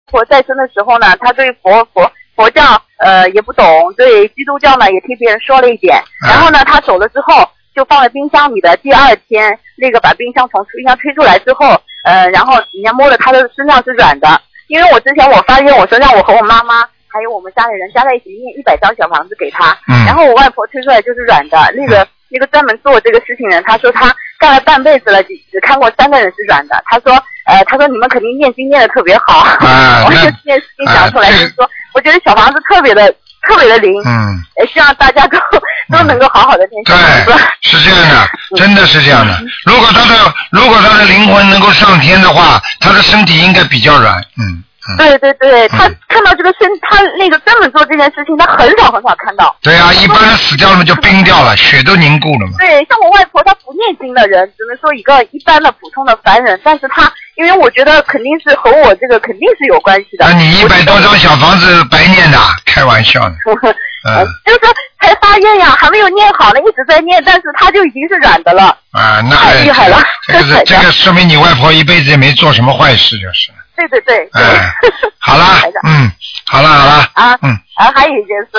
婆在生的时候呢，她对佛教也不懂，对基督教呢也听别人说了一点，然后呢她走了之后就放在冰箱里的，第二天那个把冰箱从冰箱推出来之后，然后人家摸了她的身上是软的，因为我之前我发现我说让我和我妈妈还有我们家里人加在一起念100张小房子给她，然后我外婆推出来就是软的，那个专门做这个事情的人，他说他干了半辈子了，只看过3个人是软的。他说你们肯定念经念得特别好，我就这件事情讲出来，就是说，我觉得小房子特别的灵，希望大家都能够好好的念小房子。 对，是这样的，真的是这样的。如果他的灵魂能够上天的话，他的身体应该比较软， 对对对，他看到这个他那个专门做这件事情，他很少看到。 对啊，一般人死掉了嘛就冰掉了，血都凝固了嘛。 对，像我外婆，她不念经的人，只能说一个一般的普通的凡人，但是她，因为我觉得肯定是和我这个肯定是有关系的。 那你100多张小房子白念的，开玩笑的。 就是才发愿呀，还没有念好呢，一直在念，但是他就已经是软的了。 那太厉害了。 这个说明你外婆一辈子也没做什么坏事，就是。 对。 好了，好了。 还有一件事。